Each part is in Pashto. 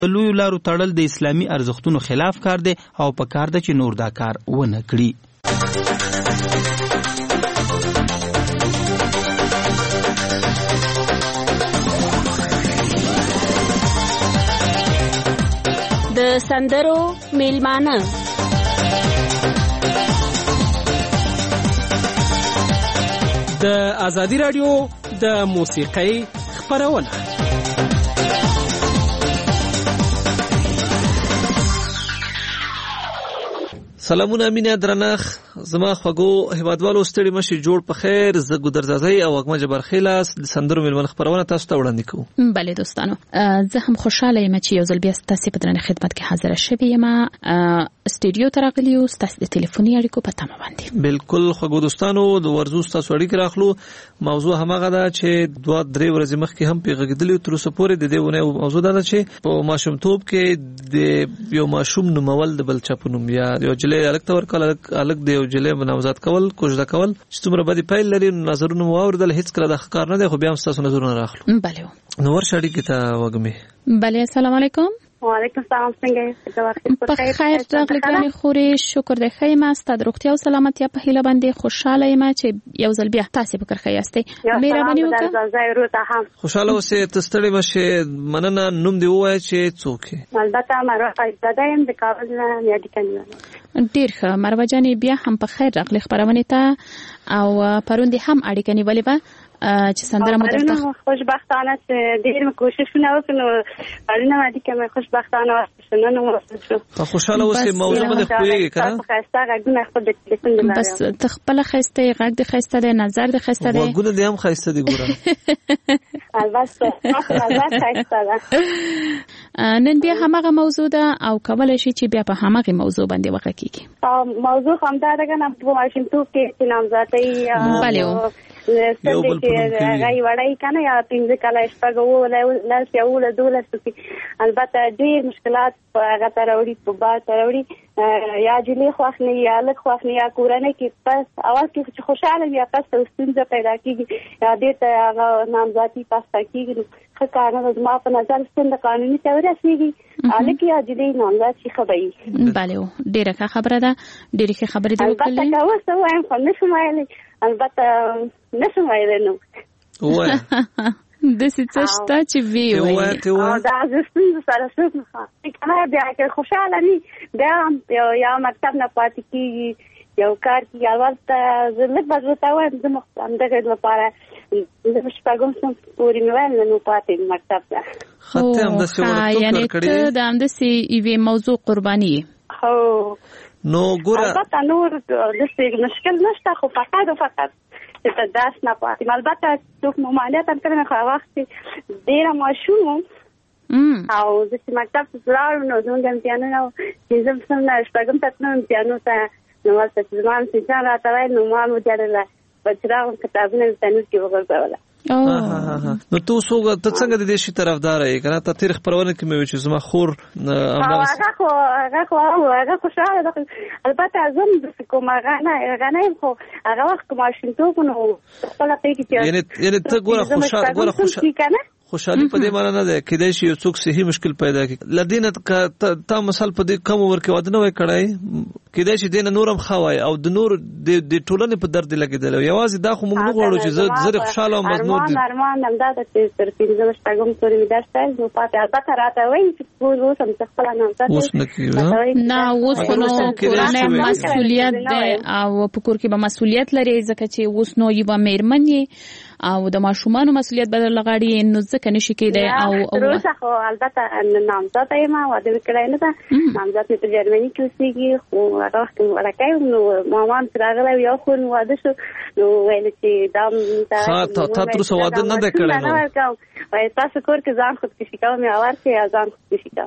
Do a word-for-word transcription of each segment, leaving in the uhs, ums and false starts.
لوی لارو تړل د اسلامي ارزښتونو خلاف کار دی او په کار ده چې نور دا کار ونه کړي. د سندرو میلمانه د ازادي رادیو د موسیقۍ خپرونه. سلامونه مینه درنخ زما خوږو هیوادوالو ستړي مشي جوړ په خیر زه ګودرزازي او وګمه جبر خیلاس د سندرو ملمن خبرونه تاسو ته وړاندې کوم. بله دوستانو زه هم خوشاله یم چې یو ځل بیا تاسو په درنه خدمت کې حاضر شوم. یم استودیو ته راغلی او تاسو د ټلیفوني اړیکو په تمه باندې. بالکل خوږو دوستانو د ورزو تاسو اړیکې راخلو. موضوع همغه ده چې دوه درې ورځې مخکې هم پیغلګدلی تر اوسه پورې د دې ونه موضوع ده چې په ماشومتوب کې د یو ماشوم نومول د بل چپونوم یا یو جلې الګ تور کول الګ د یو جلې بنامزاد کول کوژده کول چې څومره بدی پیل لري. نظرونه واوردل هیڅ کله د ښکار نه دی خو بیا هم تاسو نظرونه راخلو. بله نو ورشاړي کې ته وګمه. بله السلام علیکم. وعلیکم السلام. څنګه یې؟ په خیر راغلی خوري شکر د خیمه ست د روغتیا او سلامتی په هیله باندې خوشاله یم چې یو ځل بیا تاسو په کرخه یاستئ. مهرباني وکړئ. خوشاله اوسئ تستړی مشه مننه. نوم دی وای چې څوک البته مروه فایزاده یم د کابل نه یادی کنه. ډیر ښه مروه جانې بیا هم په خیر راغلی خبرونه ته او پروندې هم اړیکه نیولې به چې سندره مو درته خوشبختانه ډیر کوششونه وکړو اړینه دي چې مې خوشبختانه واسه نو واسه خوشاله اوسې موضوع باندې خوېږي کنه. خاصه غږونه خپل د ټلیفون نه بس تخپل خسته غږ د خسته د نظر د خسته د غږونه دي هم خسته دي ګوره. البته نظر خسته ده. نن بیا همغه موضوع ده او کولای شي چې بیا په همغه موضوع باندې وغږ کیږي. موضوع هم دا ده کنه په ماشومتوب کې چې نامزادۍ بله یو بل غي وړای کنه یا پنځه کله شپږ ولا لاس یو له دولس کې البته ډیر مشکلات هغه تراوړي په با تراوړي یا جلی خوښنی یا لک خوښنی یا کورنۍ کې پس اول کې چې خوشاله یا پس ستونزه پیدا کیږي یا دې ته هغه نامزادي پس کیږي خو کارونه زما په نظر ستنه قانوني توري سيږي الکه یا جلی نامزاد شي خبري. بله ډیره ښه خبره ده ډیره ښه خبره ده. البته که اوسه وایم خو نشم ویلی البته نشم ویلی نو وای د څه شته چې وی وای دا زستون سره څه کنه بیا که خوشاله ني بیا یا مکتب نه پاتې کیږي یو کار کې البته زه بزرګ وایم د مخام دغه لپاره د شپږم سم پوری مې نو پاتې مکتب ته خاطر هم د څه ورته یعنی ته د هم د سی ای موضوع قرباني هو نو ګوره البته نور د څه مشکل نشته خو فقط او فقط چې داس نه پاتې البته څوک ممانعت هم کوي خو وخت ډیر ماشوم او د مکتب څخه نو زموږ امتحانونه چې زم سم نه شپږم تاسو امتحانونه ته نو ورته ځوان چې ځان راټوي نو ما مو جوړله بچراو کتابونه څنګه کې وګورځوله. نو تو څنګه ته څنګه د دې شي طرفدار یې کنه ته تاریخ پرونه کې مې چې زما خور هغه خو هغه خو هغه خوشاله ده البته ازم د کوم غنه غنه خو هغه وخت کوم شینتو نو خپل پیګی چې یعنی یعنی ته ګوره خوشاله ګوره خوشاله خوشحالي په دې معنی نه ده کېدای شي یو څوک صحیح مشکل پیدا کړي لدینه تا مثال په دې کم ور کې واده نه وای کړای کېدای شي دینه نورم خوای او د نور د ټولنې په درد لګیدل یوازې دا خو موږ نه غواړو چې زه زه خوشاله او مزنور دي ارمان هم دا چې تر پنځه شپږم پورې مې درس نو پاتې البته راته وایي چې اوس هم خپل نه اوس نه کیږي نه اوس نو کورنۍ مسؤلیت ده او په کور کې به مسؤلیت لري ځکه چې اوس نو یو مېرمنې او د ماشومان مسؤلیت بدل لغړی نو ځکه نشي کېدای او اوسه خو البته نامزاد یم واده وکړای نه ده نامزاد په جرمني کې اوسېږي خو هغه وخت ورکه نو مامان سره غلې یو خو واده شو نو ویل چې دا ها ته تر څو واده نه کړی نو وای تاسو کور کې ځان خود کې شکاو مې اور کې ځان خود کې شکاو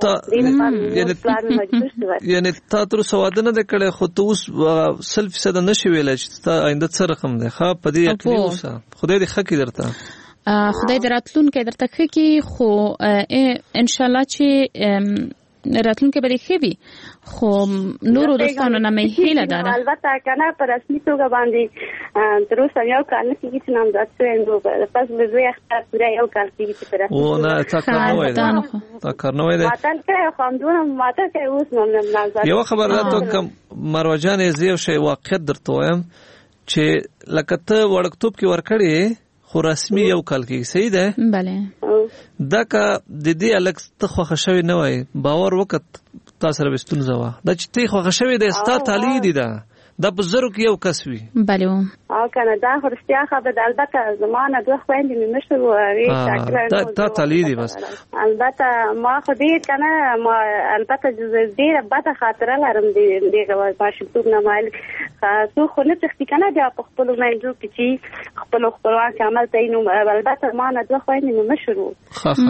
یعنی تاسو تر څو واده نه کړی خو ته اوس سل فیصد نشي ویل چې تا آینده څه رقم ده ها په دې یقین اوسه خدای دې خکې درته خدای دې راتلون کې درته خکې خو ان شاء الله چې راتلونکي به ښه وي خو نورو دوستانو نه مې هیله ده البته کنه په رسمي توګه باندې تر اوسه یو کال نه کېږي چې نامزد شوی نو پس له زوی اختر پوره یو کال کېږي چې په رسمي او نه تا کار نه وای تا کار نه وای ماتل کوي خو همدونه ماته کوي اوس نو نامزد یو خبر راته کوم مروه جان زه یو شی واقعیت درته وایم چې لکه ته وړکتوب کې ورکړې خو رسمي یو کال کې صحیح ده بله دا که د دې الګ ته خوښ شوی نه وای باور وکړ تاسو سره وستونزه وا دا چې ته خوښ شوی د ستا تعالی دی دا دا په زرو کې یو کس وي بله او کنه دا خرستیا خبر البته زمانه دوه خويندې مې مشر وې دا تا تعالی دی بس البته ما خو دې کنه ما البته ډېر بده خاطره لرم دې دغه ماشومتوب نه مال خاصو خو نه تختی کنه دا په خپل مېندو کې چې خپل خپلوان عمل تاینو البته ما نه دوه خويندې مې مشر وې ها ها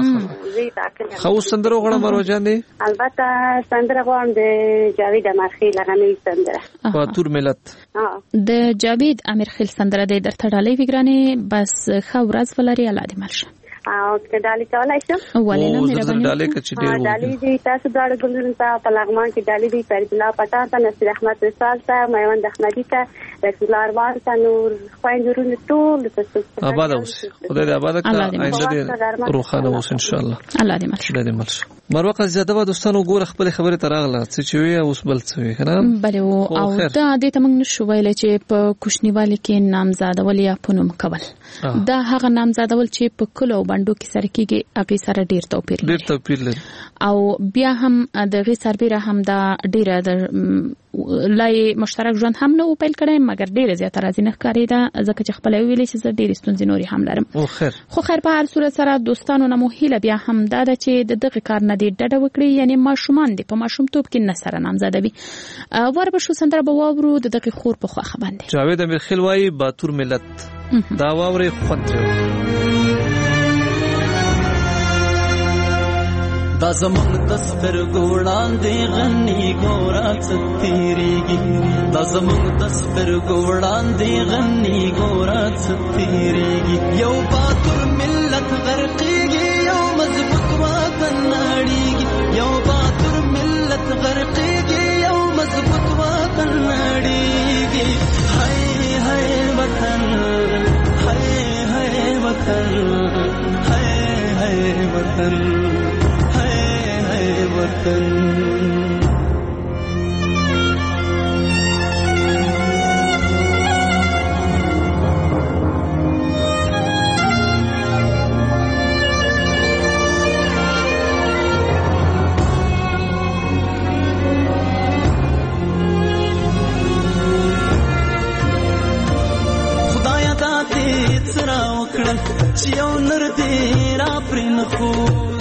خو سندره غواړم مروجان دی البته سندره غواړم د جاوید امرخیل لغنی سندره پاتور ملت د جاوید امرخیل سندره د درته ډالۍ وګرانې بس ښه ورځ ولري الله دې مل شه او کډالي کولای شم ولې نه مهرباني ډالۍ کچې ډېر وو ډالۍ دي تاسو داړه ګلون ته په لغمان کې ډالۍ دي فرید الله پټان ته نصیر احمد رسال ته میوند احمدی ته رسول الله ارمان ته نور خويندورونه ټول تاسو آباد اوس خدای دې آباد کړه آینده دې روخانه اوس ان شاء الله الله دې مل شه دې مل شه مروه زیاده به دوستانو ګوره خپل خبره تراغله چې وی اوس بل څه وی کنه بله او دا د تمنګ نشو ویل چې په کوشنیوالي کې نامزادول یا پونم کول دا هغه نامزادول چې په کلو باندې کې سره کېږي هغه سره ډیر توپیر ډیر توپیر لري او بیا هم د غي سربېره هم دا ډیره د لای مشترک ژوند هم نو پیل کړي مګر ډیره زیاته راځي نه ښکاري دا ځکه چې خپل ویلې چې زه ډیر ستونزې نوري هم لرم او خیر خو خیر په هر صورت سره دوستانو نه مو هیله بیا هم دا ده چې د دغه کار نه دی ډډه وکړي یعنی ماشومان دي په ماشومتوب کې نه سره نامزاده وي ور به شو سندره به واورو د دغه خور په خوخه باندې جاوید امرخیل وای باتور ملت دا واوري خوند دا زمون دستر ګوړان دی غنی ګورا ستیریږي دا زمون دستر ګوړان دی غنی ګورا ستیریږي یو باتور ملت غرقيږي یو مضبوط وطن نړیږي یو باتور ملت غرقيږي یو مضبوط وطن نړیږي هاي هاي وطن هاي هاي وطن هاي هاي وطن وطن خدایا دا دې ترا وکړه چې یو نر دې را پرې نه خو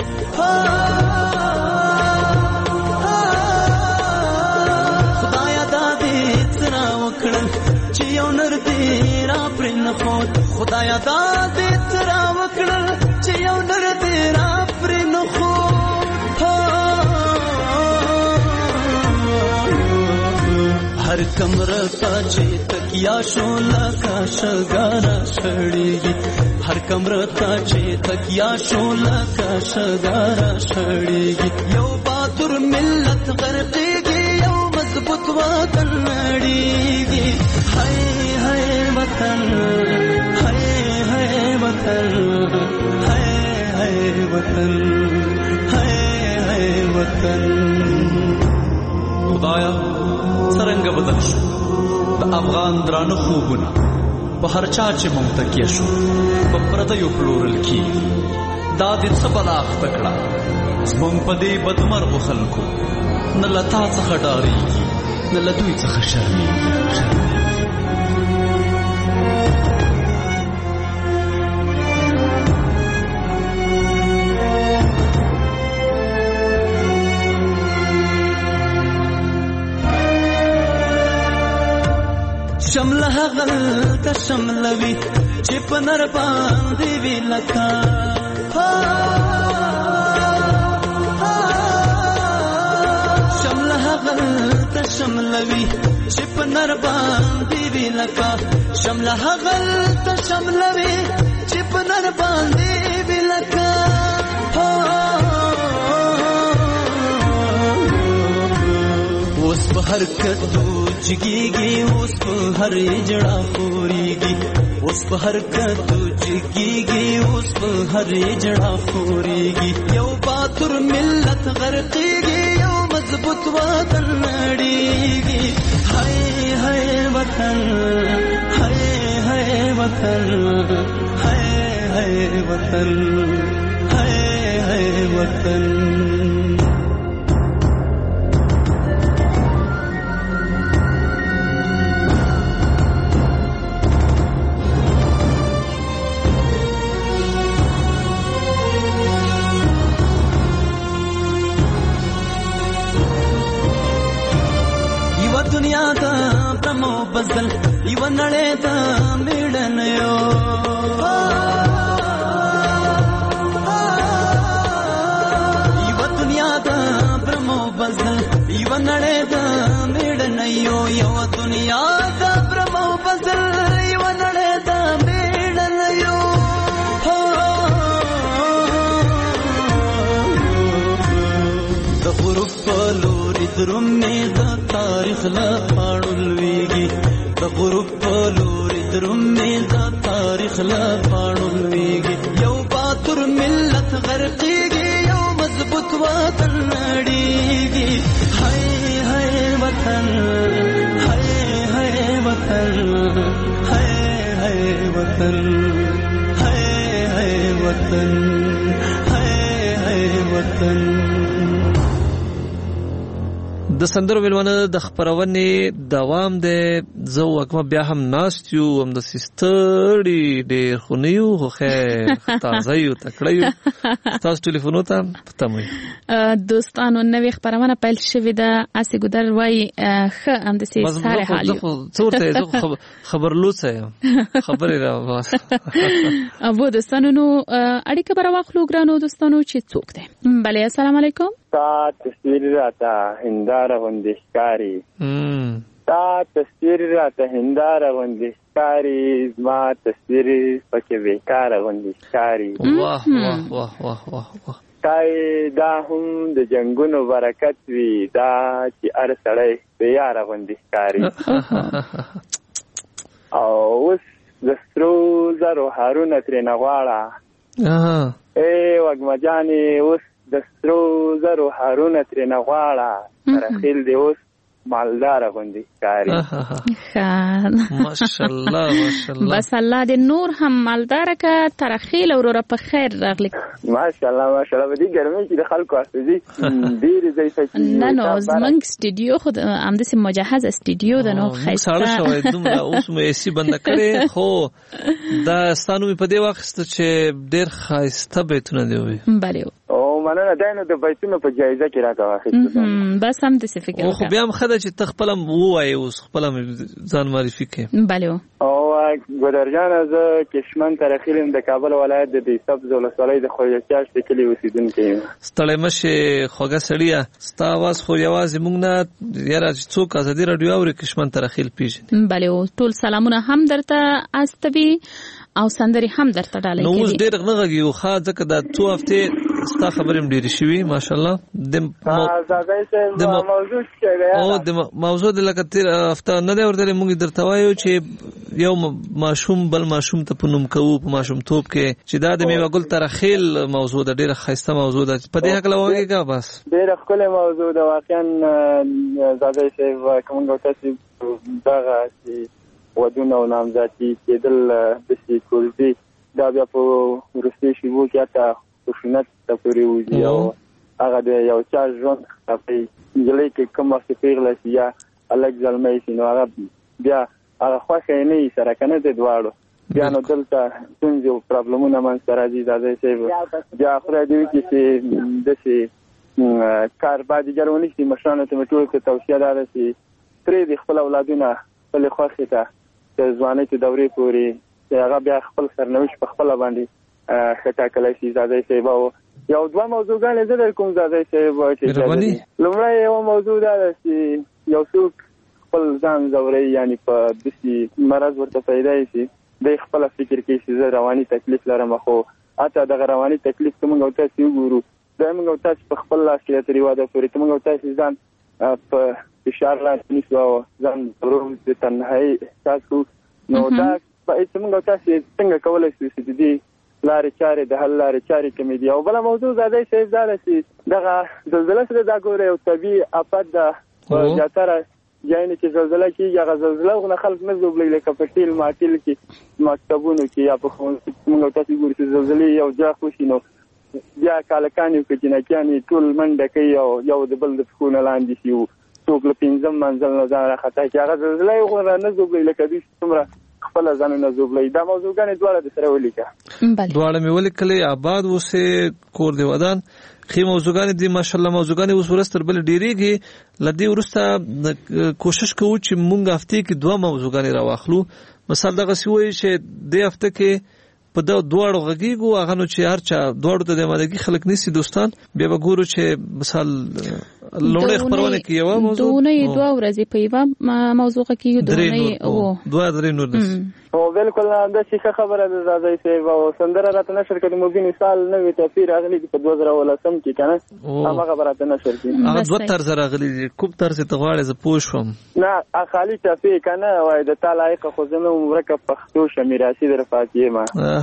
خدایا دا دې ترا وکړل چې یو نر دې را پرې نه خو هر کمره ته چې تکیا شو لکه شګارا شړېږي هر کمره ته چې تکیا شو لکه شګارا شړېږي یو باتور ملت غرقېږي یو مضبوط وطن نړېږي هاي هاي وطن وطن هاي هاي وطن هاي هاي وطن خدایا څنګه بدل شو د افغان درانه خوبونه په هر چا چې مونږ تکیه شو په پردیو پلورل کی دا دې څه بلاغ تکړه زمونږ په دې بدمرغو خلکو نه لتا څخه ډارېږي نه له دوی څخه شرمېږي شمله غل ته شملوي چې په نر باندې وی لکا شمله غل ته شملوي چې په نر باندې وی لکا شمله غل ته شملوي چې په نر باندې وی لکا په حرکت جګيږي اوس په هر جړه خوريږي اوس په حرکت جګيږي اوس په هر جړه خوريږي یو باتور ملت غرقيږي یو مضبوط وطن نړيږي هاي هاي وطن هاي هاي وطن هاي هاي وطن هاي هاي وطن دنیا دا برمو بزل یو نړۍ دا میړن یو یو دنیا دا برمو بزل یو نړۍ دا میړن یو یو دنیا دا برمو بزل یو نړۍ دا میړن یو د غروب په لوري درومې د تاریخ لا پاړولويږي د غروب په لوري درومې د تاریخ لا پاړولويږي یو باتور ملت غرقيږي یو مضبوط وطن نړيږي هاي هاي وطن هاي هاي وطن هاي هاي وطن هاي هاي وطن هاي هاي وطن د سندرو ویلونه د خبرونې دوام دی زه وکمه بیا هم ناست یو هم د سیستړي ډېر خو نه یو خو خیر تازه یو تکړه یو تاسو ټلیفونو ته پتموي دوستانو نوې خبرونه پیل شوې ده اسی ګدر وای ښه هم د سي ساره حال یو څورته خبر لوڅه خبرې را واس ابو دوستانو نو اړیکه بر واخلو ګرانو دوستانو چې څوک ده بله السلام علیکم تا تصویر راته هنداره غوندې ښکاري تا تصویر راته هنداره غوندې ښکاري زما تصویر پکې بیکاره غوندې ښکاري واه واه واه واه واه واه تای دا هم د جنگونو برکت وي دا چې هر سړی بې یاره غوندې ښکاري او اوس د سرو زرو هارونه ترېنه غواړه ای وږمه جانې اوس د سرو زرو هارونه ترېنه غواړه ترخیل دې اوس مالداره غوندې ښکاري ماشاءالله ماشاءالله بس الله دې نور هم مالداره که ترخیل وروره په خیر راغلی ماشاءالله ماشاءالله په دې ګرمۍ کې د خلکو استازي ډېرې ځای ته نه نو زموږ سټوډیو خو همداسې مجهز سټوډیو ده نو ښایسته ساړه شوی دومره اوس مو اې سي بنده کړې خو دا ستا نوم یې په دې واخیسته چې ډېر ښایسته بیتونه دې ووایي بلې او مننه دی نو د بیتونو په جایزه کې راته واخیستو بس همداسې فکر وکړه خو بیا هم ښه ده چې ته خپله ووایې اوس خپله ځان معرفي کړې بلې او ګودر جانه زه کشمن ترخیل یم د کابل ولایت د دې سبز ولسوالۍ د خواجه چاشت د کلي اوسېدونکی یم ستړی مه شې خوږه سړیه ستا اواز خو یوازې موږ نه یاره چې څوک ازادي راډیو اوري کشمن ترخیل پېژني بلې ټول سلامونه هم درته استوي او سندري هم درته ډالۍ کوي نو اوس ډېر نه غږیو ښه ځکه دا څو هفتې ستا خبرې هم ډېرې شوي ماشاءالله د موضوع د لکه تېر هفته نه دی ورته موږ درته وایو چې یو ماشوم بل ماشوم ته په نوم کوو په ماشومتوب کې چې دا د میوه ګل ترخیل موضوع ده ډېره ښایسته موضوع ده په دې هکله وغږېږه بس ډېره ښکلې موضوع ده واقعا زادی صاحب که موږ تاسې دغه چې ودونه او نامزادي کېدل داسې کوزدي دا بیا په وروستیو شېبو کې حتی خشونت ته پورې وځي او هغه د یو چا ژوند خرابوي نجلۍ کې کوم وخت پېغله شي یا هلک زلمی شي نو هغه بیا هغه خوښه یې نه وي سره که نه دی دواړو بیا نو دلته ستونزې او پرابلمونه منځته راځي دادی صاحب بیا خدای دې وکړي چې داسې کار باید دیګر ونیسي مشرانو ته مې ټولو ته توصیه دا ده چې پرېږدي خپل اولادونه خپلې خوښې ته د ځوانۍ ته دورې پورې چې هغه بیا خپل سرنوشت په خپله باندې ښه ټاکلی شي زادی صاحب او یو دوه موضوعګانې زه در کوم زادی صاحب چې لومړی یوه موضوع دا ده چې یو څوک خپل ځان ځوروي یعنې په داسې مرض ورته پیدا شي دی خپله فکر کوي چې زه رواني تکلیف لرم خو حتی دغه رواني تکلیف ته موږ او تاسې وګورو دا موږ او تاسې په خپل لاس کې د تېرې واده پورې ته موږ او تاسې ځان په فشار لاندې نیسو او ځان ضرور د تنهایی احساس کوو نو دا څنګه تاسو څنګه کولای شئ چې د دې لارې چارې د حل لارې چارې کومې دي او بله موضوع دا دی چې دا چې دغه زلزله سره دا ګوره یو طبیعي آفت ده په زیاتره ځایونه کې زلزله کېږي هغه زلزله خو نه خلک نه ژوبلوي لکه په ټیل ماټیل کې مکتبونو کې یا په ښوونځي کې موږ تاسو ګورو چې زلزلې یو ځای وشي نو بیا کالکان یو که جنکیان یې ټول منډه کوي او یو د بل د پښو نه لاندې شي څوک له پنځم منزل نه ځان راخطا کړي هغه زلزله یې خو نه ژوبلوي لکه دوی څومره خپل ځانونه ژوبلوي دا موضوعګانې دواړه د سره ولیکه دواړه مې ولیکلې آباد اوسې کور دی ودان خې موضوعګانې دي ماشاءالله موضوعګانې اوس ورستر بل ډیریږي لدی ورسته کوشش کوو چې مونږ هفته کې دوه موضوعګانې راواخلو مثال دغه سی وایي چې د هفته کې په دا دواړو غږیږو هغه نو چې هر چا دواړو ته د مادګي خلک نيسي دوستان بیا به ګورو چې مثال لوړې خبرونه کې یو موضوع دونه دوه ورځې په یو موضوع کې دونه او دوه درې نور دي او بالکل دا څه خبره ده زادای سیو او سندره راته نشر کړي مو مثال نوې تفسیر اغلی په دوه زره ولسم کې کنه هغه خبره ته نشر کړي هغه دوه طرز راغلي کوم طرز ته غواړي ز پوه شوم نه خالی چافي کنه وای د تعلق خو زمو مرکب پښتو شمیراسي در فاطمه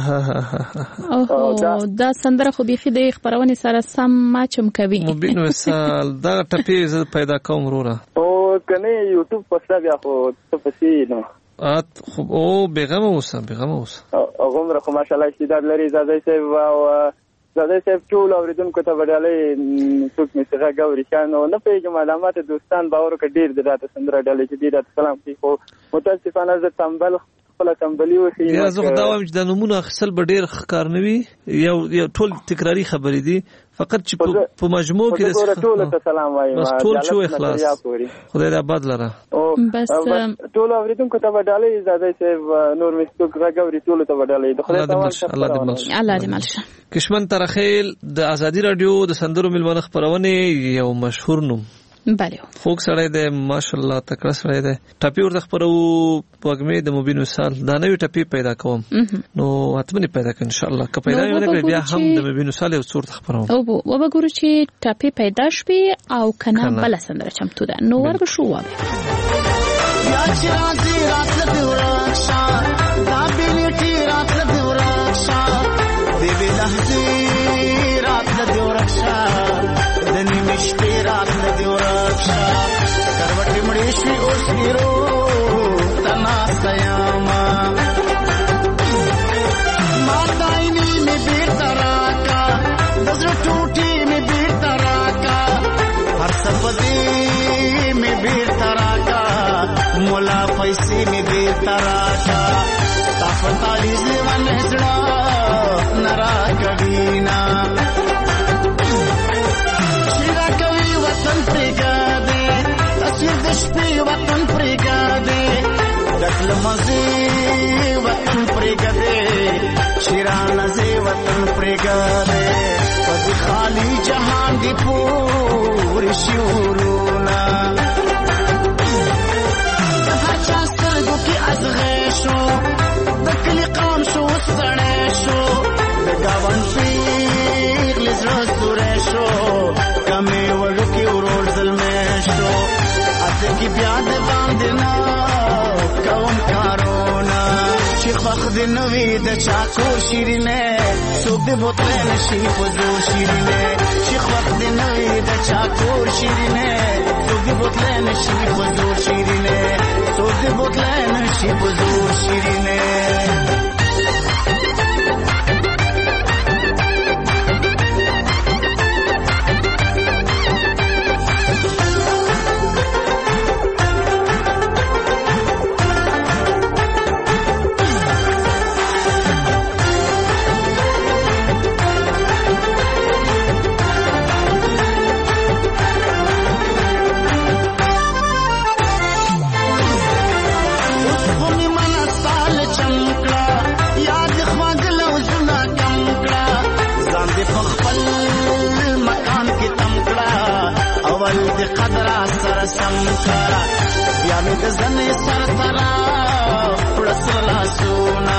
ما او دا سندره خو بيخي د خبرونه سره سم ماچم کوي مبین مثال دا ټپي ز پیدا کوم وروره او کنه یوټیوب پستا بیا خو ته پسې نو ات خو او بیغمه اوسه بیغمه اوسه هغه خو ماشاءالله استعداد لري زادای صاحب او زادای صاحب ټول اوریدونکو ته وړاندې څوک می څنګه غوړي کانو نه پیګم علامات دوستان باور ک ډیر د راته سندره ډالې چې ډیر سلام کوي خو متاسفانه ز تنبل خپل تنبلی وشي یا زه دا وایم چې د نمونه اخیستل به ډیر ښکار نه وي یو یو ټول تکراری خبرې دي فقط چې په مجموع کې د ټول ته سلام وایم بس ټول شو اخلاص خدای دې آباد لره بس ټول اوریدونکو ته وډالې زادای صاحب نور مستوک راګوري ټول ته وډالې د خدای تعالی الله دې ملشه الله دې ملشه کشمن ترخیل د ازادي رادیو د سندرو ملمنه خبرونه یو مشهور نوم بله فوک سړی دی ماشاءالله تکړه سړی دی ټاپي ورته خبرو پوګمې د مبین وصال دا نوې ټاپي پیدا کوم نو اتمنې پیدا کړ ان شاء الله که پیدا نه بیا هم د مبین وصال یو څور خبرو او و به ګورو چې ټاپي پیدا شوي او کنه بل سندره چمتو ده نو ور به شو و یا چې راځي راتل دی ورښا دا بلټي راتل دی ورښا دی به لحظه راتل دی ورښا د نیمه شپې راتل دی ورښا کروټې مړې شي اوس ګیرو تنا سیاما ما دایني می بیرته راکا دزړه ټوټې می بیرته راکا هر سپدې می بیرته راکا مولا پیسې می بیرته راکا تا پتالی ځوان زړه نرا کډینا شیرا کوي وطن پرګاده تصویر د شپې وطن پرګاده دکل مزي وطن پرګاده شیرا نزي وطن پرګاده په خالی جهان دی پور شورونا ازغشو دکلی قام شو سړې شو د گاون پیغ لزړه سورې شو کمې وړو کې ورور ظلمې شو اته کې بیا د باندې نه کوم کارونا چې فخد نوې د چاکو شیرینه څوک دې بوتل نشي فزو شیرینه چې فخد نوې د چاکو شیرینه څوک دې بوتل نشي فزو شیرینه څوک دې بوتل نشي فزو شیرینه د قدر سره سمکا بیا مې د زنې سر ترا پړسل لاسونه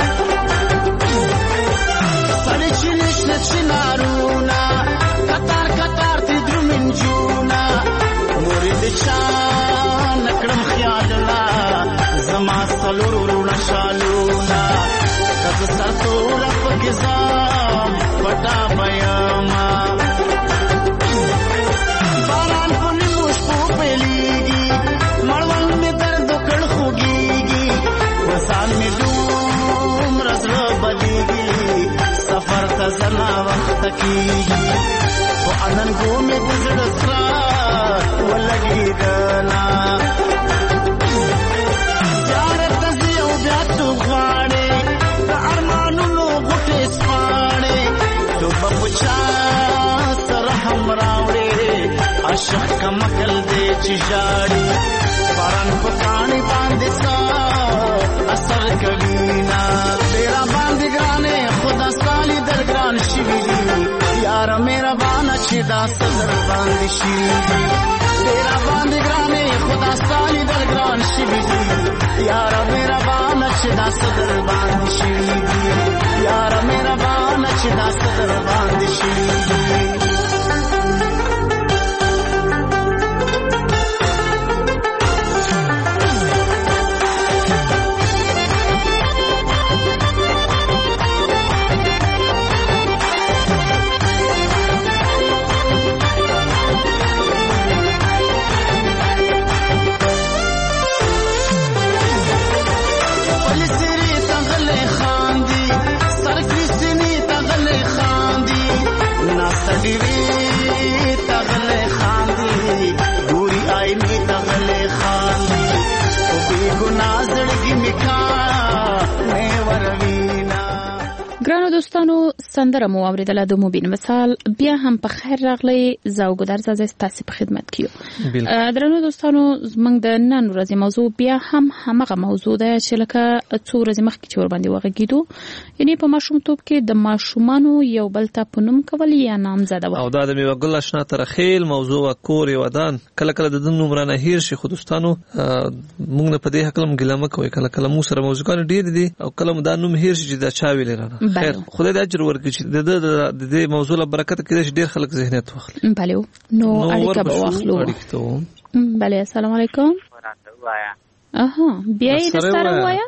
سړی چې نشته چې نارونه کتار کتار تی درمنجونه مورې د چا زنا وخت کیږي او اننګو مې د زړه سره ولګېدلا زیارت دې او بیا تو غواړې د ارمانونو غوټې سپاړې تو په پچا سره هم راوړې عاشق کمکل دې چې ژاړې باران په پاڼې باندې سا اثر کوي نا تیرا باندې ګرانې خدا ستالي درګران شي یار میرا بانا چې دا صدر باندې شي تیرا باندې ګرانې خدا ستالي درګران شي یار میرا بانا چې دا صدر باندې شي یار میرا بانا چې دا صدر باندې شي ګرانو دوستانو سندره مو اوریدله د مبین مثال بیا هم په خیر راغلی زاو ګدر زازه ستاسو په خدمت کیو درنو دوستانو زمنګ د نن ورځې موضوع بیا هم همغه موضوع ده چې لکه څو ورځې مخکې چې ور باندې وغږیدو یعنی په ماشومتوب کې د ماشومانو یو بل ته پنوم کول یا نامزده و او دا د میوه ګل آشنا ترخیل موضوع کور یو ودان کله کله د نومرانه هیر شي خو دوستانو موږ نه په دې حق لم ګلمه کوي کله کله مو سره موضوعان ډیر دي او کله دا نوم هیر شي چې دا چا ویل رانه خیر خدای د اجر ورکړي چې د دې موضوع له برکت کې ډیر خلک ذهنیت واخلي بله نو اړیکه به واخلو بله السلام علیکم اها بیا یې سره وایا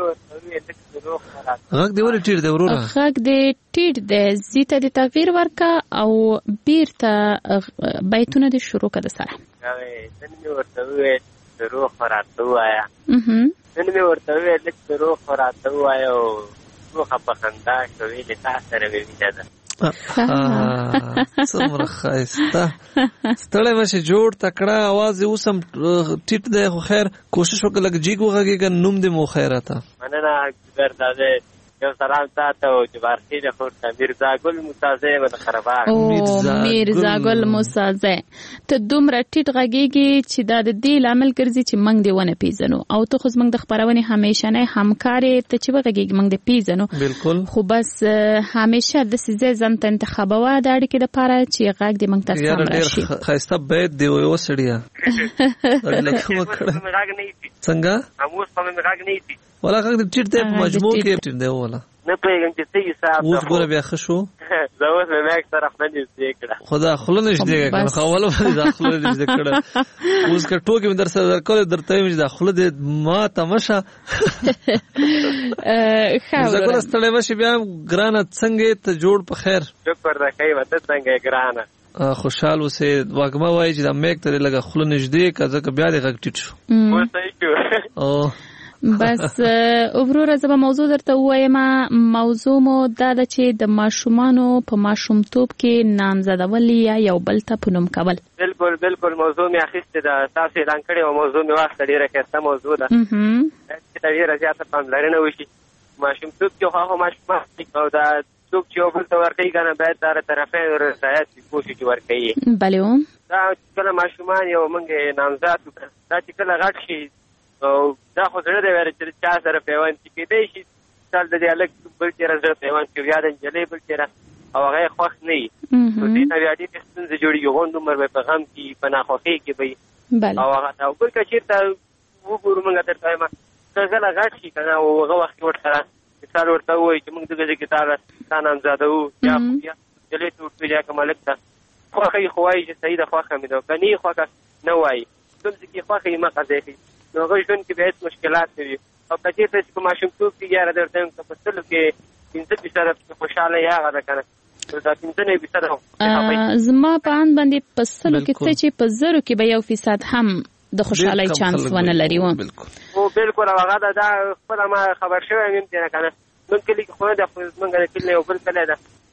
غږ دی ورې ټیټ دی وروره غږ دی ټیټ دی زیته د تغییر ورکا او بیرته بیتونه د شروع کده سره نن می ورته وې روح راته وایا نن می ورته وې د روح راته وایا او روح په خندا کوي د تاسو سره وینځه څومره ښایسته ستړی مشه جوړ تکړه आवाज اوسم ټیټ دی خو خیر کوشش وکړه لږ جیګ وغږیږه نوم دې مو خیراته مننه ګرداده یو سلام تاسو چې بارخي د خور میرزا ګل موسازه و خرابه او میرزا ګل موسازه ته دومره ټیټ غږیږي چې دا د دې عامل ګرځي چې موږ دی ونه پیژنو او ته خو موږ د خبرونه همیشه نه همکار ته چې وغږیږي موږ دی پیژنو بالکل خو بس همیشه د سیزه ځم ته انتخابوا د اړیکې د پاره چې غږ دی موږ تاسو سره راشي خایسته بیت دی یو سړیا څنګه اموس په موږ غږ نه ایتی ولا غږ دې ټیټ دی په مجموع کې ټیټ دی ولا نه پېږم چې څه حساب اوس ګوره بیا ښه شو زه اوس مې مېک سره خپل دې کړه خدا خلونه نشته کنه خواله باندې داخله دې کړه اوس که ټوکې مې در سره درکول درته مې داخله دې ما تماشا خاور زه ګوره ستړی مشه بیا ګرانه څنګه ته جوړ په خیر شکر دا کوي وته څنګه ګرانه خوشحال اوسه واګما وای چې دا میک ته لګه خلونه نږدې کزه که بیا دې غږ ټیټ شو او بس وروره زما موضوع درته وایم موضوع مو دا د چې د ماشومانو په ماشومتوب کې نامزدول یا یو بل ته پنوم کول بالکل بالکل موضوع می اخیسته دا تاسو اعلان کړی او موضوع می واسطه ډیره کېسته موضوع ده چې ډیره زیاته پاملرنه وشي ماشومتوب کې خو ماشومان او دا څوک چې یو بل ته ورکوي کنه باید دا طرفین رضایت کوشش وکړي بله دا کله ماشومان یو موږ نامزد دا چې کله غټ شي او دا خو زړه دی ورته چې چا سره پیوند کېدای شي تل د دې الګ بل چې راځي پیوند کې بیا د جلې بل چې او هغه خوښ نه وي نو دې نه بیا دې څنګه جوړیږي غوند عمر په غم کې په ناخوښي کې وي او هغه او بل کچې ته وګورو موږ تر پایمه څنګه غټ شي کنه او هغه وخت ورته مثال ورته وایي چې موږ دغه کې تعالی ستانه زاده وو یا یا جلې ټوټ بیا کوملک ته خوښي خوای چې صحیح د خوښه مې دا کني خوښه نه وایي څنګه کې خوښي ما قضې نو هغه ژوند کې به هیڅ مشکلات نه وي او کچې ته چې ماشومتوب کې یاره درته په فصلو کې پنځه فیصده خوشحاله یا هغه کنه دا پنځه نه فیصده زما په ان باندې فصلو کې څه چې په زرو کې به یو فیصد هم د خوشحالي چانس ونه لري و او بالکل هغه دا خپل ما خبر شوی مې ته کنه نن کلی خو دا موږ د کلی یو بل کلی دا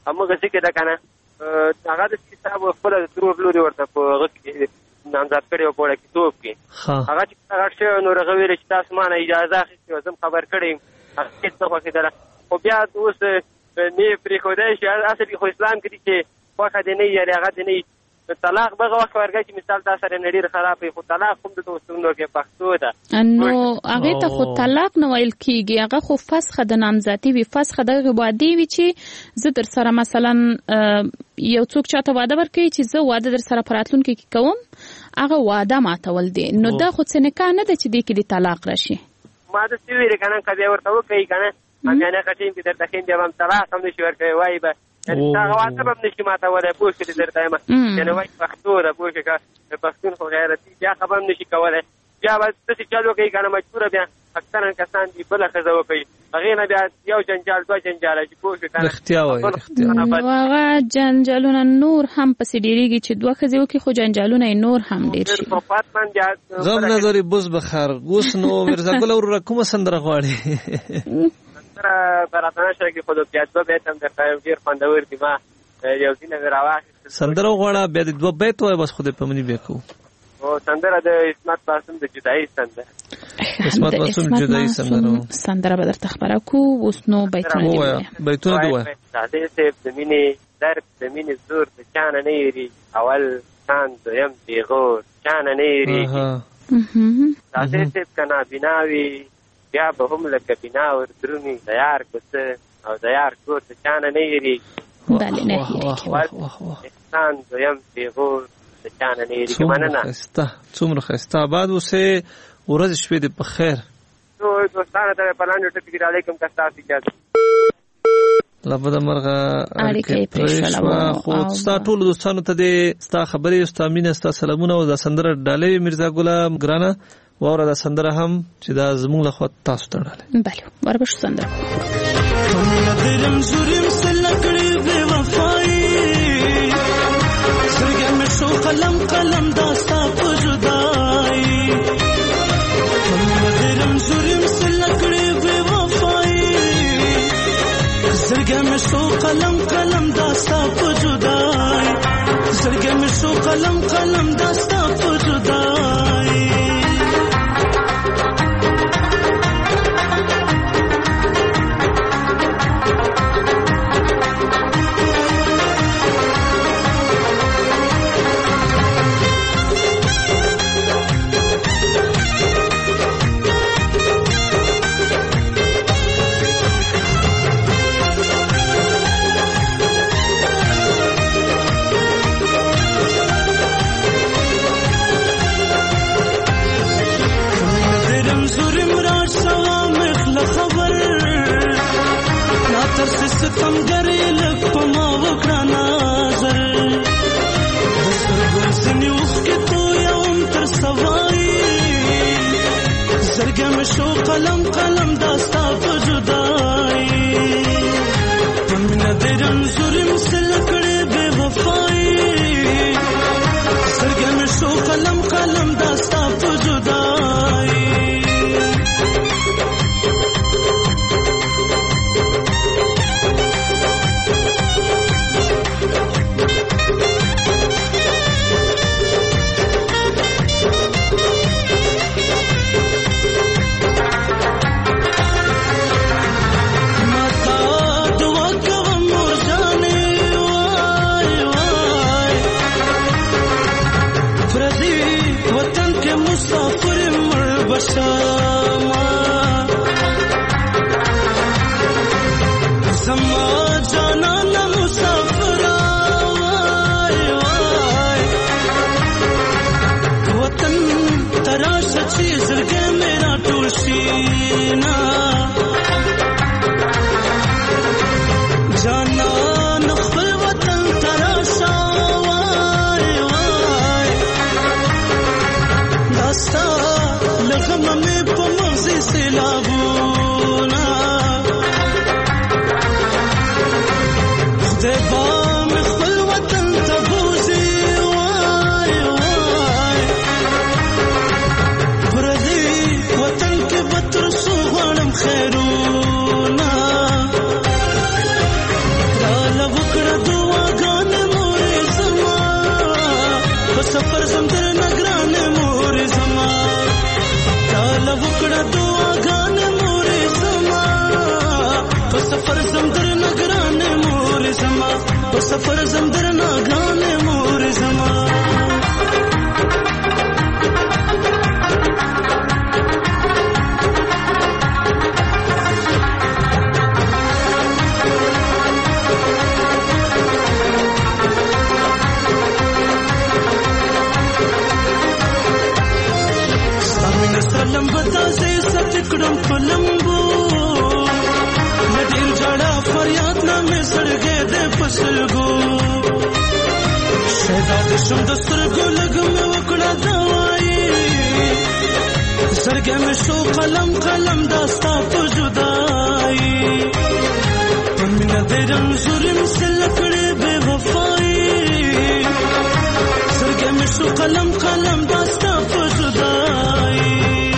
همغه څه کې ده که نه هغه د صاحب خپله ترور لوري ورته په هغه کې نامزد کړی و په وړکتوب کې هغه چې هغه شوی نو هغه ویلې چې تاسو ما نه اجازه اخیستې وه زه هم خبر کړی یم هغه هېڅ نه خوښېدله خو بیا اوس نه یې پرېښودی شي اصل کې خو اسلام کې دي چې خوښه دې نه وي یعنې هغه دې نه وي طلاق به هغه وخت ورکوي چې مثال تا سره نه ډېر خراب وي خو طلاق هم دلته اوس نور کې پښتو ده نو هغې ته خو طلاق نه ویل کېږي هغه خو فسخه د نامزدي وي فسخه دغه وعدې وي چې زه در سره مثلا یو څوک چاته واده ورکوي چې زه واده در سره په راتلونکي کې کوم هغه واده ماتول دی نو دا خو څه نکاح نه ده چې دې کې د طلاق راشي ما داسې ویلې که نه که بیا ورته وکوي که نه بیا نه ښه ټیم کې درته ښیم بیا به هم طلاق هم نشي ورکوي وایي به یعنې هغه واده به هم نشي ماتولی پوه شوې چې درته یم یعنې وایي پښتو ده پوه شوې که د پښتون خو غیرتي بیا خبه هم نشي کولی بیا به داسې چل وکوي که نه مجبوره بیا اکثرا کسان دي بله ښځه وکوي هغې نه بیا یو جنجال دوه جنجاله چې پوه شوې که نه رښتیا وایي نو هغه جنجالونه نور هم پسې ډېرېږي چې دوه ښځې وکړي خو جنجالونه یې نور هم ډېر شي غم نداری بوز بخیر اوس نو میرزا ګل وروره کومه سندره غواړې براتانه شوه کې خو د بیا دوه بیت هم درته ډېر خوندور دي ما یو ځینې مې راواخېستل سندره وغواړه بیا د دوه بیت وایه بس خو دې په مني بیا کوو او سندره د اسمت معصوم د جدایي سندره اسمت معصوم جدایي سندره سندره به درته خبره کوو اوس نو بیتونه دې ووایه بیتونه دې ووایه سادې صاحب د مینې درد د مینې زور د چا نه نه هېرېږي اول ځان دویم پېغور چا نه نه هېرېږي سادې صاحب که نابینا وي بیا به هم لکه بنا وردرومي د یار کوڅه او د یار کور د چا نه نه هېرېږي بله نه هېرېږي احسان دویم پېغور د چا نه نه هېرېږي مننه څومره ښایسته آباد اوسې ورځ شپې دې په خیر دوستانو ته مې په لاندې ټکي علیکم که ستاسو اجازه له بده مرغه اړیکې پرې شوه خو ستا ټولو دوستانو ته دې ستا خبرې ستا مینه ستا سلامونه او دا سندره ډالۍ میرزا ګله ګرانه واوره دا سندره هم چې دا زموږ له خوا تاسو ته ډالۍ بله وربشو سندره درم زورم سلکړې بې وفایي سترګې مې شو قلم قلم دا ستا په جدایي درم زورم سلکړې بې وفایي سترګې مې شو قلم قلم دا ستا په جدایي سترګې مې شو قلم قلم دا ستا په جدایي ستم ګرې لږ په ما وکړه نظر د سترګو ځینې اوښکې تویم تر سوایي زرګه مې شو قلم قلم دا ستا په جدایي په مینه دې رنځور یم سله کړې بې وفایي زرګه مې شو قلم قلم دا ستا په جدایي خیرونه را لغو کړ زم در نگران مور زما تعالی وکړه دعاګان مور زما په سفر زم در نگران مور زما په سفر زم در نگران مور زما سلام بتا سے سچکڑم پلمبو ندیر جڑا فریاد نہ میں سڑ گئے دے پسلگو شہزاد شم دستر کو لگ میں وکڑا دوائی سرگے میں شو قلم قلم داستا تو جدائی من دیرم ظلم سے لکڑے بے وفائی سرگے میں شو قلم قلم داستا تو جدائی.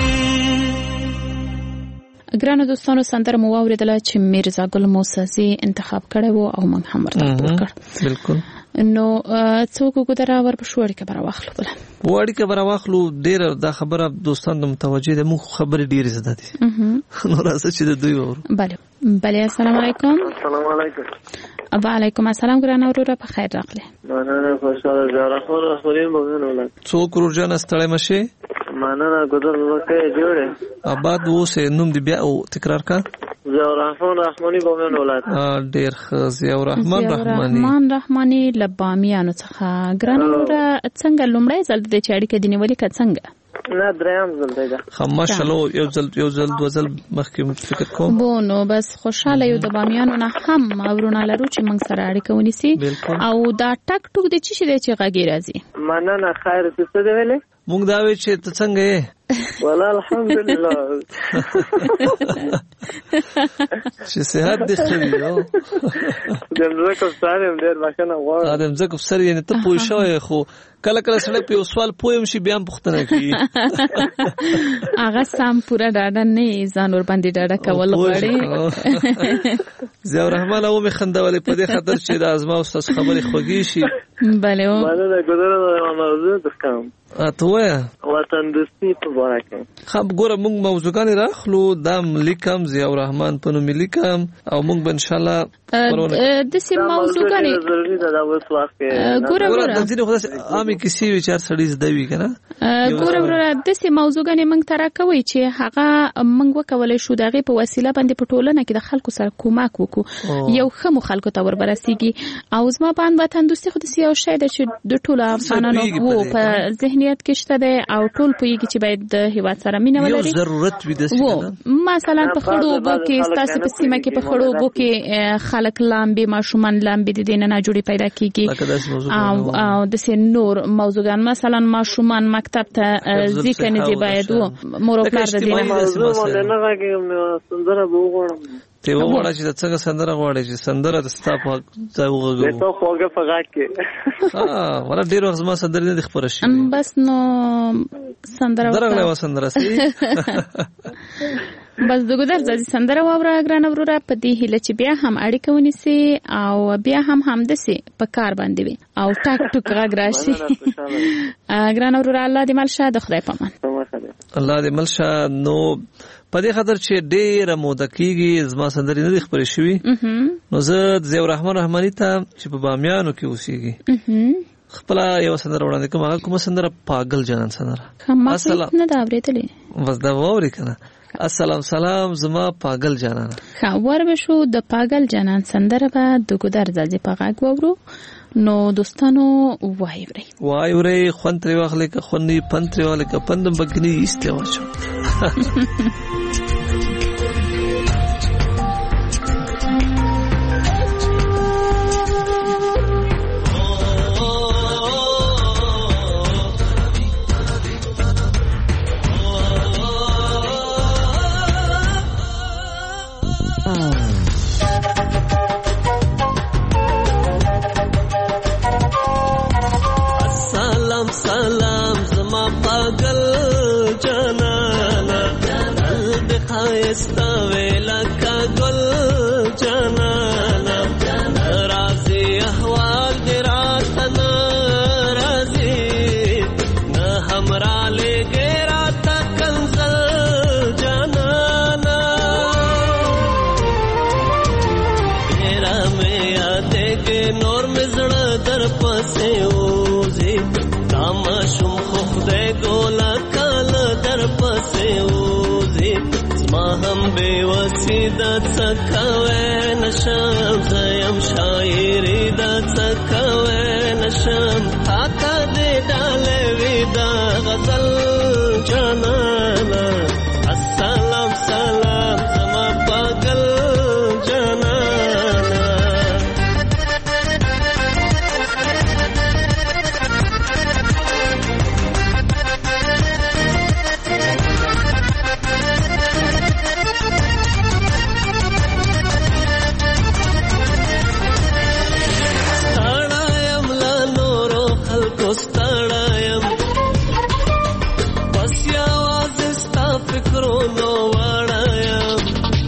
ګرانو دوستانو سندره مو واوریدله چې میرزا ګل موسزي انتخاب کړی وو او موږ هم ورته وکړ. بالکل. نو څوک وګدره ور په شوړی کې برا واخلو بل وړي کې برا واخلو ډیر دا خبره دوستانو متوجه ده مو خبره ډیر زده دي نو راځي چې دوی ورو. بله بله السلام علیکم. السلام علیکم. وعلیکم السلام ګرانو وروره په خیر راغله. مننه خوشاله جاره خو خوریم بغن ولات څوک ورجن استړی مشه مننه ګذر وکړه جوړه آباد وو سه نوم دی بیا او تکرار کا ضیاء الرحمن رحمانی بغن ولات ډیر ضیاء الرحمن رحمانی رحمان رحمانی لبامیانو څخه ګرانو وروره څنګه لومړی ځل د چاړي کې دی نیولې ک څنګه نه دریم ځل دی خماشلو یو ځل یو ځل دو ځل مخکې فکر کوم بو نو بس خوشاله یو د بامیانو نه هم اورونه لرو چې موږ سره اړیکه ونیسي او دا ټک ټک د چی شي د چی غږی راځي مننه خیر څه دی ویلې موږ دا وی چې ته څنګه یې والله الحمدلله چې صحت دې ښه وي او دمزه کو سره ډېر بښنه غواړم دمزه کو سره یې ته پوه شوې خو کله کله سره په سوال پویم شي بیا پوښتنه کوي هغه سم پورا ډاډه نه ځان ور باندې ډاډه کول غواړي ضیاء الرحمن او می خندولې په دې خاطر چې د ازما استاد خبرې خوږی شي بله او باندې ګذر موضوع تکم اتوه وطن دوستي په واره کې خب ګوره موږ موضوعګان راخلو دا لیکم ضیاء الرحمن په نوم لیکم او موږ به ان شاء الله د سیم موضوعګان ضروري ده دا اوس وخت کې ګوره ګوره د ځینې خدای عامي کسی وچار سړی زدوي کنه ګوره ګوره د سیم موضوعګان موږ ترا کوي چې هغه موږ وکولای شو دغه په وسیله باندې په ټولنه کې د خلکو سره کومک وکړو یو خمو خلکو ته وربرسیږي او زما باندې وطن دوستي خو د سیاو شای د چې د ټولو افغانانو وو په ذهنیت کې شته ده او ټول پویږي چې باید د هیواد سره مینه ولري یو ضرورت وي د سیمه مثلا په خړو بو کې ستاسو په سیمه کې په خړو بو کې خلک لامبي ماشومان لامبي د دینه نه جوړي پیدا کیږي او او د سین نور موضوعګان مثلا ماشومان مکتب ته ځکه نه دی باید وو مور او پلار د دینه موضوع باندې نه راګي سندره وګورم ته وګوره چې څنګه سندره غواړي چې سندره د ستاپ ځای وګورو ته خوګه فقط کې ها ولا ډیر وخت ما سندره نه خبره شي بس نو سندره درغله و سندره سي بس دغه درځي سندره واوره ګران وروره په دې هله چې بیا هم اړیکه ونیسي او بیا هم هم دسي په کار باندې وي او ټاک ټوک غږ راشي ګران وروره الله دې مل شه د خدای پامان الله دې مل شه نو په دې خاطر چې ډېر موده کېږي زما سندرې نه خبرې شوي نو زه ضیاء الرحمن رحمانی ته چې په بامیانو کې اوسېږي خپل یو سندره وړاندې کوم هغه کوم سندره پاگل جانان سندره السلام نه دا اورېدلې بس دا ووري کنه السلام سلام زما پاگل جانان خبر بشو د پاگل جانان سندره به د ګودر ځي په غاګ وورو نو دوستانو وای وری وای وری خون تر واخلې که خونی پن تر واخلې که پندم بګنی ایسته واچو پسې وځي زما هم بې وسي دا څه کوی نشم زه یم شاعري دا څه کوی نشم حتی دې ډالې وي دا غزل جانانه السلام سلام زما پاگل جانانه ستړایم بس یوازې ستا فکرونو وړایم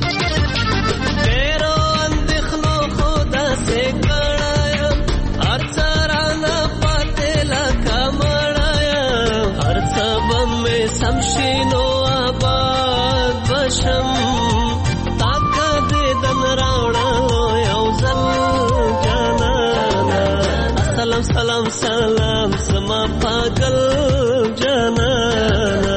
ډېرو اندېښنو خو داسې کړایم هر څه رانه پاتې لکه مړایم هر څه به مې سم شي نو آباد به شم تا که دیدن راوړلو یو ځل جانانه سلام سلام سلام زما پاگل جانانا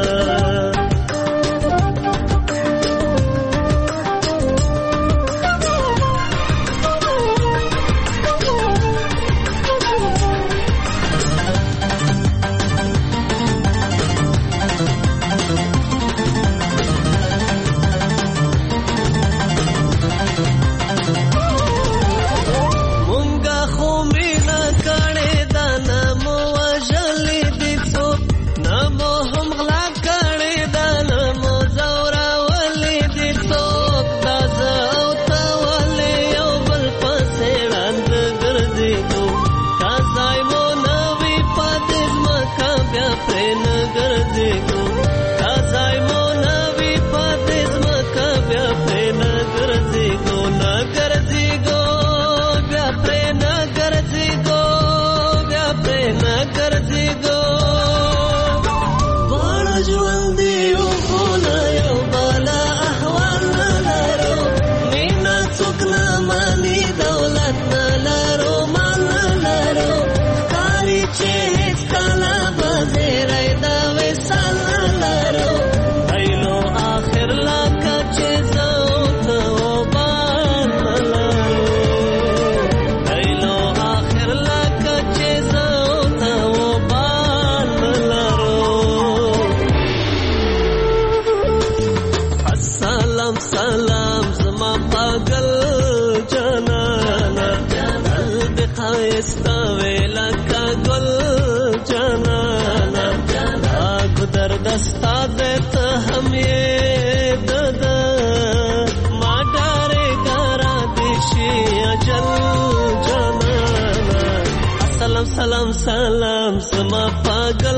سلام سلام زما پاگل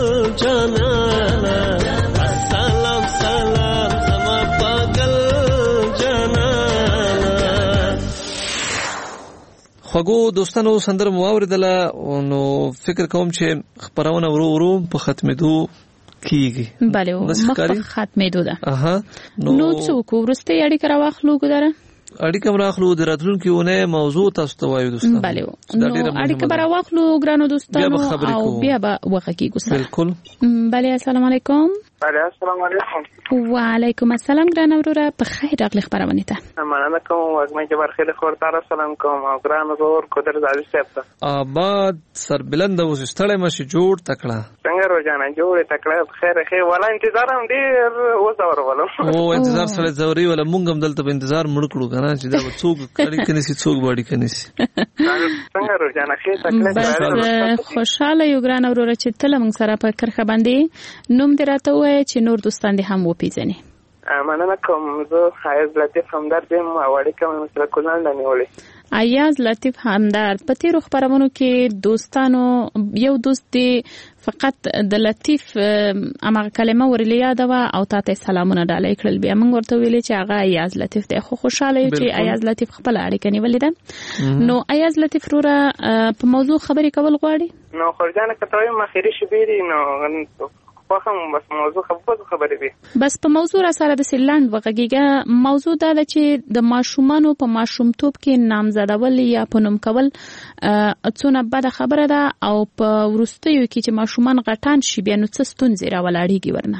جانانا سلام سلام زما پاگل جانانا خوږو دوستانو سندره مو اوریدله نو فکر کوم چې خبرونه ورو ورو په ختمېدو کیږي بله مخ په ختمېدو ده اها نو څوک ورسته اړیکه راواخلو ګداره اړیکه راخلو د راتلونکي ونه موضوع تاسو ته وایو دوستانو بله نو اړیکه راواخلو ګرانو دوستانو او بیا به وغږیږو سره بالکل بله السلام علیکم بله السلام علیکم وعلیکم السلام ګرانه وروره په خیر راغلی خبرونه ته مننه کوم وګمې چې برخې خور تعالی سلام کوم او ګرانو ورور قدر زادي صاحب ته آباد سربلند اوس ستړی مشي جوړ تکړه څنګه روزانه جوړ تکړه خیر خیر ولا انتظار هم ډیر اوس اورولم او انتظار سره ضروري ولا مونږ هم دلته په انتظار مړ کړو کنه چې دا څوک کړي کني سي څوک باندې کني سي څنګه روزانه خیر تکړه بس خوشاله یو ګرانه وروره چې تل موږ سره په کرخه باندې نوم دراته وای چې نور دوستان دې هم وپیژني مننه کوم زه حیاز لطیف همدرد یم او اړیکه مې سره کولانډ نیولې ایاز لطیف همدرد په تیرو خبرونو کې دوستانو یو دوست دی فقط د لطیف امغه کلمه ورلیا دا او تاسو سلامونه ډالۍ کړل بیا موږ ورته ویلې چې هغه ایاز لطیف دی خو خوشاله یو چې ایاز لطیف خپل اړیکه نیولې ده نو ایاز لطیف وروره په موضوع خبرې کول غواړي نو خورجانه کتاوی مخیری شبيري نو خو هم بس موضوع خبره خبرې دي بس په موضوع را سره د سیلاند وغږیږه موضوع دا ده چې د ماشومانو په ماشومتوب کې نامزدول یا په نوم کول څونه بده خبره ده او په ورستیو کې چې ماشومان غټان شي بیا نو څه ستونزې راولاړيږي ورنه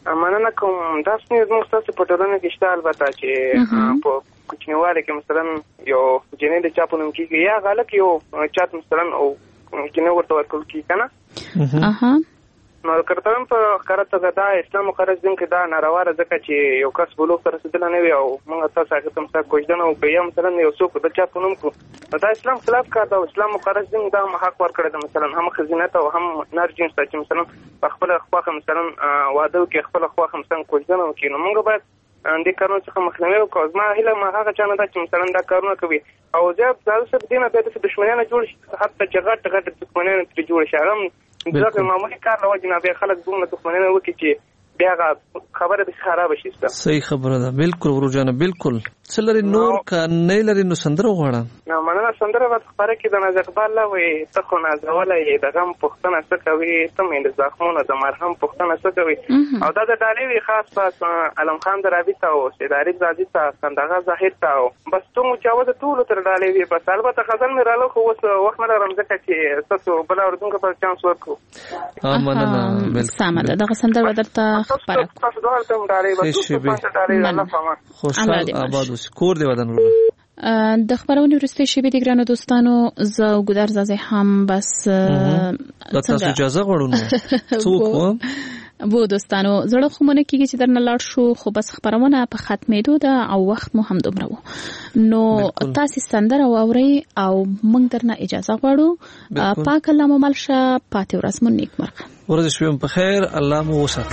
مننه کوم. دا څنګه زموږ ستاسو په ټولنه کې شته البته چې په کوچنیواله کې مثلا یو جنې د چا په نوم کېږي یا غلک یو چاته مثلا او جنې ورته ورکول کېږي که نه. نو کرتم په ښکاره توګه دا اسلام مقرس دین کې دا ناروا ده ځکه چې یو کس بلوغ ته رسېدلی نه وي او موږ تاسو هغې ته مثلا کوژدنه وکړو یا مثلا یو څوک د چا په نوم کړو نو دا اسلام خلاف کار ده او اسلام مقرس دین دا هم حق ورکړی ده مثلا هم ښځینه ته او هم نر جنس ته چې مثلا په خپله خوښه مثلا واده وکړي خپله خوښه مثلا کوژدنه وکړي نو موږ باید دې کارونو څخه مخنیوی وکړو. زما هیله ما هغه چا نه ده چې مثلا دا کارونه کوي او زه زه صرف دې نه بیا داسې دښمنیانه جوړ شي حتی چې غټ غټ دښمنیانه ترې جوړ شي هغه ځکه معمولي کار له وجې نه بیا خلک دومره دښمنیانه وکړي چې بیا هغه خبره داسې خرابه شي. صحیح خبره ده. بالکل ورور جانه بالکل. څه لري نور که نه لري نو سندره وغواړه. نه مننه. سندره به خپاره کې د ناز اقبال له وایي ته خو نازولی یې د غم پوښتنه څه کوي ته مې د زخمونو د مرهم پوښتنه څه کوي او دا د ډالۍ وي خاص پاس علم خان درابي ته او سید عارف زادي ته کندغه ظاهر ته او بس تو مجاوزه ټولو تر ډالۍ وي بس البته غزل مې راله خو اوس وخت نه لرم ځکه چې ستاسو بله اورېدونکو ته چانس ورکړو. مننه. سمه ده. دغه سندره به درته خپاره کړو. خوشحال آباد اوسې. کور دې ودان ورور. د خبرونې وروستۍ شېبې د ګرانو دوستانو زه او ګودر زازی هم بس تاسو اجازه غواړو نو څوک و بو دوستانو زړه خو مونږ کېږي چې درنه لاړ شو خو بس خبرونه په ختمېدو ده او وخت مو هم دومره و نو تاسو سندره واورئ او موږ درنه اجازه غواړو. پاک الله مو ملشه. پاتې ورځ مو نیکمرغه. ورځ شوم په خیر. الله مو وساتي.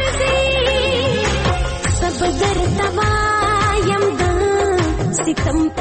ستم